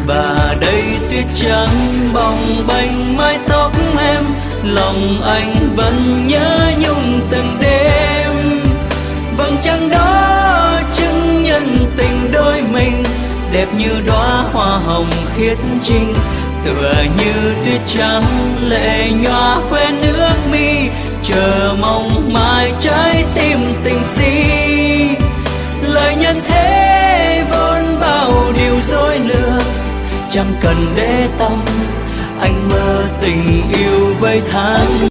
Và đây tuyết trắng bồng bềnh mái tóc em, lòng anh vẫn nhớ nhung từng đêm. Vầng trăng đó chứng nhân tình đôi mình, đẹp như đóa hoa hồng khiết trinh. Tựa như tuyết trắng lệ nhòa quen nước mi, chờ mong mai trái tim tình si. Lời nhân thế vốn bao điều dối lừa, chẳng cần để tâm anh mơ tình yêu với tháng.